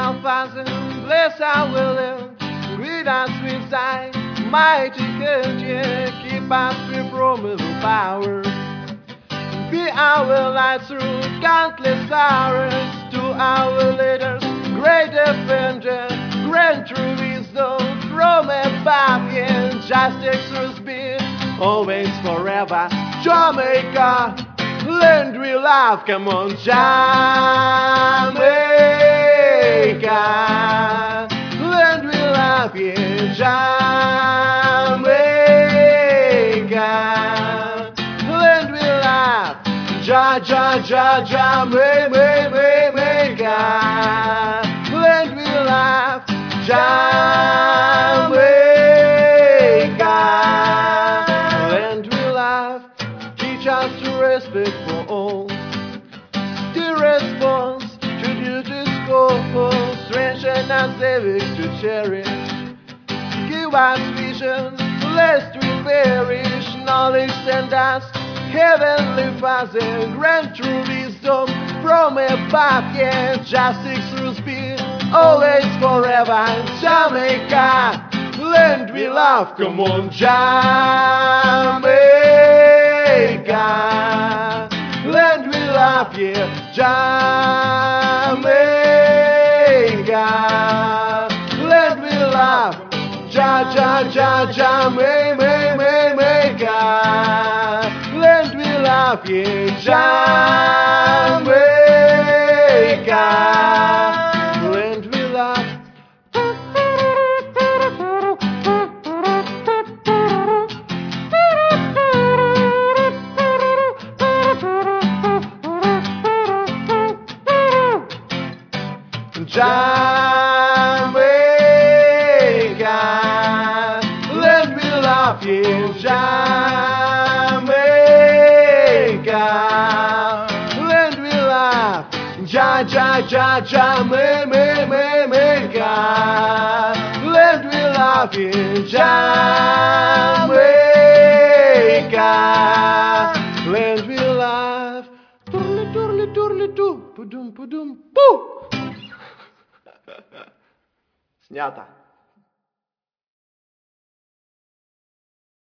Father, bless our will, lead us with thy mighty hand, keep us free from evil powers. Be our light through countless hours, to our leaders, great defender, grant true wisdom from above, and justice will be always forever. Jamaica, land we love, come on, Jamaica, land we love, yeah, Jamaica, land we love, Jamaica, land we love, Jamaica, land we love. Teach us to respect for all, the response to duty's call, strengthen us ever to cherish. Give us vision, lest we perish. Knowledge send us, Heavenly Father, grant true wisdom from above. Yeah, justice will be always forever. Jamaica, land we love, come on, Jamaica, land we love, yeah, Jamaica, land we love, Jamaica, land we love, yeah, Jamaica, land we love. Jamaica, land we love, yeah, Jamaica, land we love, Jamaica, land we love, yeah, Jamaica, land we love. Turli, turli, turli, tu, pudum, pudum, poo. Снято.